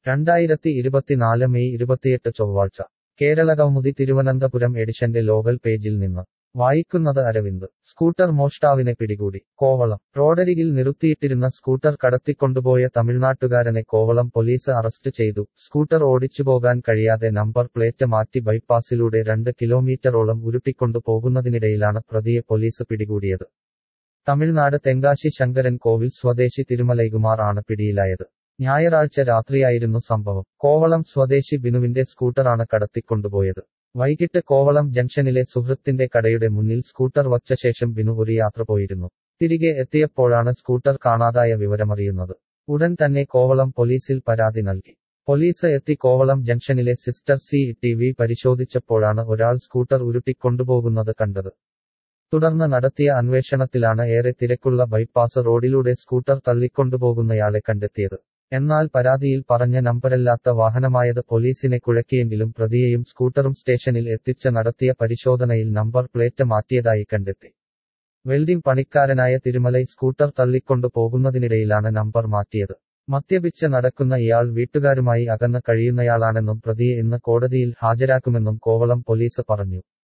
2024 May 28 ചൊവ്വാഴ്ച കേരളകൗമുദി തിരുവനന്തപുരം എഡിഷന്റെ local പേജിൽ നിന്ന് വായിക്കുന്നത് അരവിന്ദ് സ്കൂട്ടർ മോഷ്ടാവിനെ പിടികൂടി കോവളം റോഡരികിൽ നിർത്തിയിട്ടിരുന്ന സ്കൂട്ടർ കടത്തിക്കൊണ്ടുപോയ തമിഴ്നാട്ടുകാരനെ കോവളം പോലീസ് അറസ്റ്റ് ചെയ്തു സ്കൂട്ടർ ഓടിച്ചുപോകാൻ കഴിയാതെ നമ്പർ പ്ലേറ്റ് മാറ്റി ബൈപ്പാസിലൂടെ 2 കിലോമീറ്ററോളം ഉരുട്ടിക്കൊണ്ടു പോകുന്നതിനിടയിലാണ് പ്രതിയെ പോലീസ് പിടികൂടിയത് തമിഴ്നാട് തെങ്കാശി ശങ്കരൻ കോവിൽ സ്വദേശി തിരുമലൈകുമാർ ആണ് പിടിയിലായത് ഞായറാഴ്ച രാത്രിയായിരുന്നു സംഭവം കോവളം സ്വദേശി ബിനുവിന്റെ സ്കൂട്ടറാണ് കടത്തിക്കൊണ്ടുപോയത് വൈകിട്ട് കോവളം ജംഗ്ഷനിലെ സുഹൃത്തിന്റെ കടയുടെ മുന്നിൽ സ്കൂട്ടർ വച്ച ശേഷം ബിനു ഒരു യാത്ര പോയിരുന്നു തിരികെ എത്തിയപ്പോഴാണ് സ്കൂട്ടർ കാണാതായ വിവരമറിയുന്നത് ഉടൻ തന്നെ കോവളം പോലീസിൽ പരാതി നൽകി പോലീസ് എത്തി കോവളം ജംഗ്ഷനിലെ സിസ്റ്റർ CCTV പരിശോധിച്ചപ്പോഴാണ് ഒരാൾ സ്കൂട്ടർ ഉരുട്ടിക്കൊണ്ടുപോകുന്നത് കണ്ടത് തുടർന്ന് നടത്തിയ അന്വേഷണത്തിലാണ് ഏറെ തിരക്കുള്ള ബൈപ്പാസ് റോഡിലൂടെ സ്കൂട്ടർ തള്ളിക്കൊണ്ടുപോകുന്നയാളെ കണ്ടെത്തിയത് എന്നാൽ പരാതിയിൽ പറഞ്ഞ നമ്പരല്ലാത്ത വാഹനമായത് പോലീസിനെ കുഴക്കിയെങ്കിലും പ്രതിയെയും സ്കൂട്ടറും സ്റ്റേഷനിൽ എത്തിച്ച് നടത്തിയ പരിശോധനയിൽ നമ്പർ പ്ലേറ്റ് മാറ്റിയതായി കണ്ടെത്തി വെൽഡിംഗ് പണിക്കാരനായ തിരുമലൈ സ്കൂട്ടർ തള്ളിക്കൊണ്ടു പോകുന്നതിനിടയിലാണ് നമ്പർ മാറ്റിയത് മദ്യപിച്ച് നടക്കുന്ന ഇയാൾ വീട്ടുകാരുമായി അകന്ന് കഴിയുന്നയാളാണെന്നും പ്രതിയെ ഇന്ന് കോടതിയിൽ ഹാജരാക്കുമെന്നും കോവളം പോലീസ് പറഞ്ഞു